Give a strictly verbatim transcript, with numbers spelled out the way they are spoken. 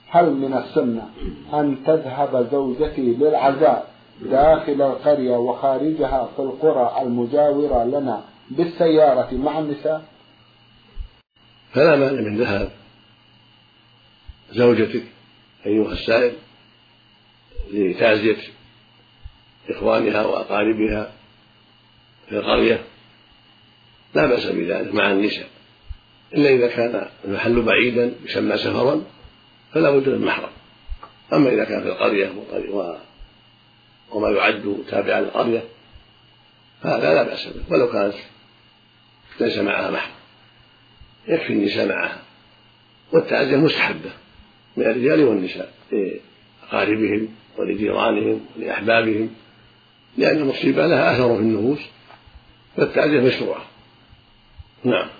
هل من السنة أن تذهب زوجتي للعزاء داخل القرية وخارجها في القرى المجاورة لنا بالسيارة مع النساء؟ فلا مانع من ذهاب زوجتك أيها السائل لتعزية إخوانها وأقاربها في القرية، لا بأس بذلك مع النساء، إلا إذا كان المحل بعيدا يسمى سفرا فلا بد من محرم. أما إذا كان في القرية وما يعد تابعا للقرية فهذا لا بأس به، ولو كانت ليس معها محرم يكفي النساء معها. والتعزية مستحبة من الرجال والنساء لأقاربهم ولجيرانهم ولأحبابهم، لأن المصيبة لها أثر في النفوس، فالتعزية مشروعة. نعم.